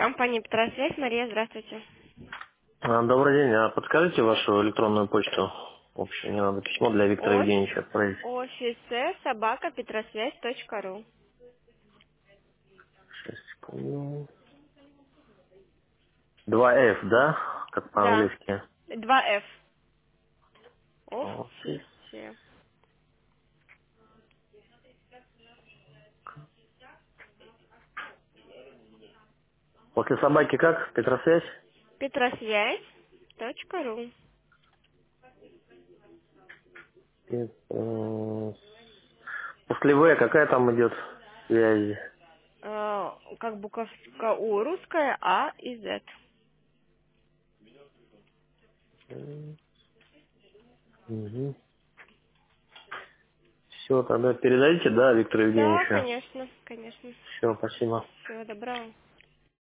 Компания «Петросвязь». Мария, здравствуйте. Добрый день. Подскажите вашу электронную почту? В общем, мне надо письмо для Виктора Евгеньевича отправить. Офисе собака петросвязь.ру. Сейчас, секунду. 2F, да? Как Да, по-английски. 2F. Офис. Офисе. После собаки как? Петросвязь? Петросвязь.ру. После В какая там идет связь? Как буковка У, русская А и Z. Угу. Все, тогда передайте, да, Виктору Да, Евгеньевичу. конечно, конечно. Все, спасибо. Всего доброго.